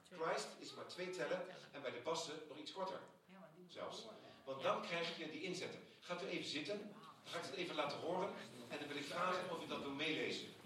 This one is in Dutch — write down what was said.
Christ is maar 2 tellen en bij de bassen nog iets korter. Zelfs. Want dan krijg je die inzetten. Gaat u even zitten, dan ga ik het even laten horen en dan wil ik vragen of u dat wil meelezen.